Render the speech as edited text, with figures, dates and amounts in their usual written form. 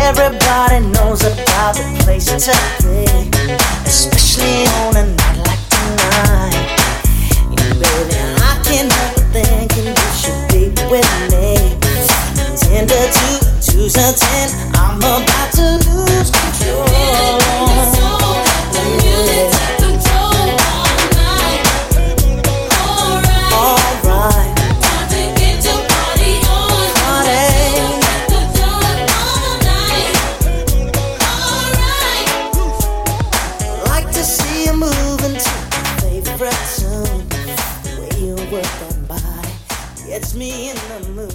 Everybody knows about the place to be, especially on a night like tonight. Baby, I can't help but thinking you should be with me. 10 to 2, 2 to 10, I'm about to lose control. Favorite tune, the way you work that body gets me in the mood.